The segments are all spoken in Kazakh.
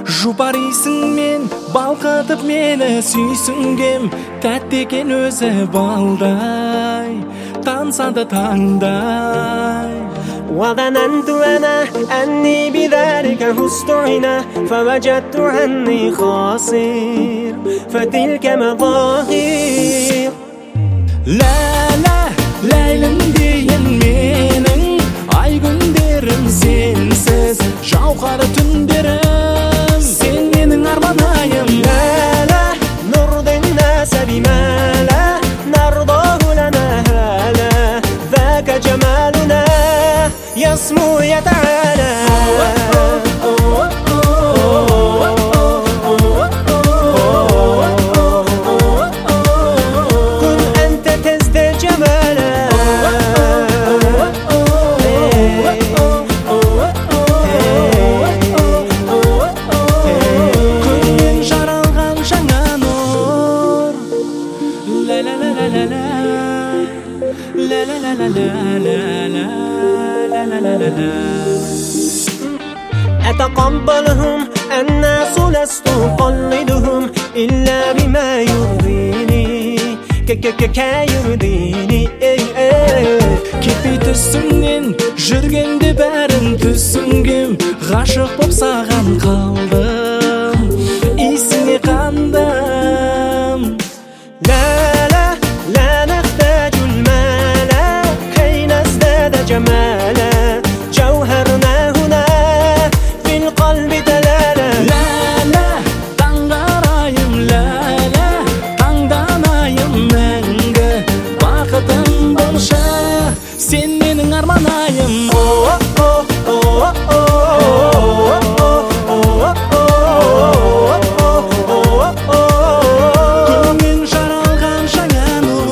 Жұпарисың мен балқытып мені сүйсінгем, тәтті екен өзі балдай, тансады таңдай. وظننت أنا أني بذلك هزت عنا فوجدت عني خاسر فتلك مظاهر Ләйлім дейін менің ай күндерім сенсіз жауһары түндерім сен менің арманайым نرضي الناس بما لا نرضاه لنا هذا ذاك جمالنا يسمو يتعالى كن أنت تزداد جمالا күннен жаралған жаңа нұр أتقبلهم الناس لست أقلدهم إلا بما يرضيني كيرضيني кетпей түсімнен жүргенде бәрін түсінгем, ғашық боп саған қалдым, исіңе қандым. لا نحتاج المال كي نزداد جمالا جوهرنا هنا في القلب دلالا таңғарайым, таңданайым мәңгі, бақытым болшы сен менің арманайым. Күннен жаралған жаңа нұр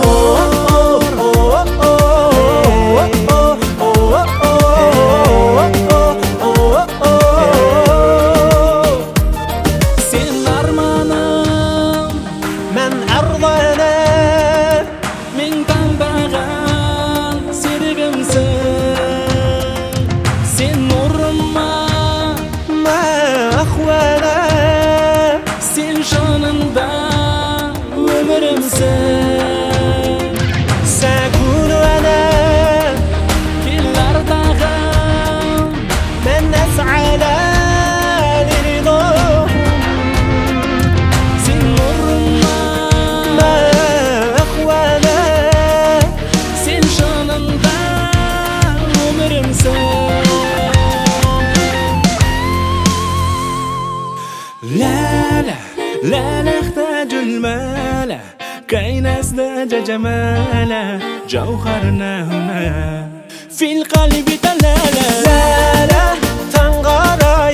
сен арманым, من أرضانا мен таңдаған серігімсің, сен нұрыма, ما أخوانا сен жанымда өмірімсің. سأكون أنا кел ардағым, من أسعى لرضاهم сен нұрыма, ما أخوانا сен жанымда өмірімсің. لا نحتاج المال كي نزداد جمالا جوهرنا هنا في القلب دلالا لا تنغرى